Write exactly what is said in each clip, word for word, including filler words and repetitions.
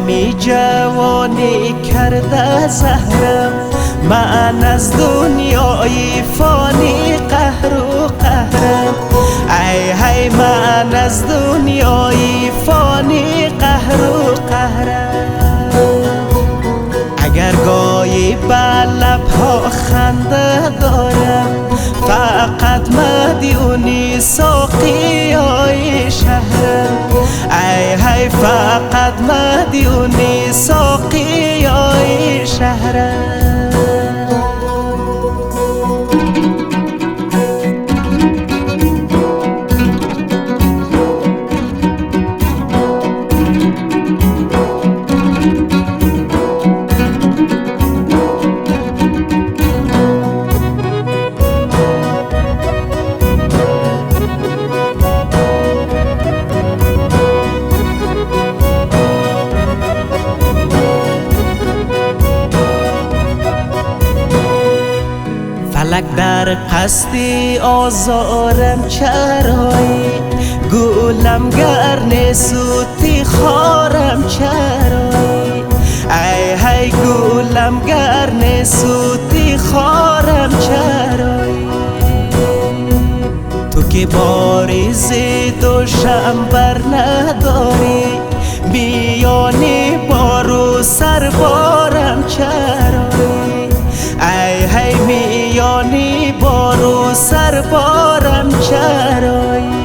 جامی جوانی کرده زهرم، من از دنیای فانی قهر و قهرم. ای های من از دنیای فانی قهر و قهرم. اگر گاهی بر لبها خنده دارم، فقط مدیونی ساقیای شهرم. ای های فقط مدیونی ساقیای شهرم. فلک در قصدی آزارم چرایی، گولم گرن سوتی خارم چرایی. ای های گولم گرن سوتی خارم چرایی. تو که باری زید و شنبر نداری، میانی بارو سر بارم چرایی. ای های میانی بارو سر بارم چرایی.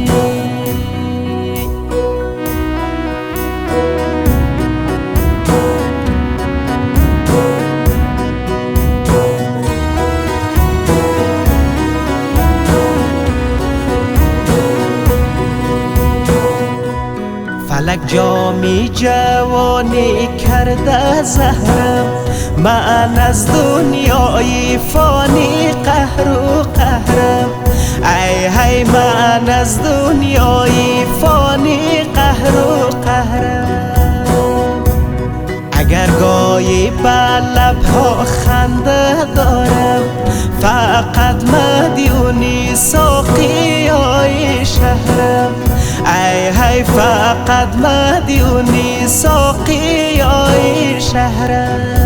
فلک جامی جوانی کرده زهرم، من از دنیای فانی قهر و قهرم. ای های من از دنیای فانی قهر و قهرم. اگر گاهی بر لبها خنده دارم، فقط مدیونی ساقیای شهرم. ای های فقط مدیونی ساقیای شهرم.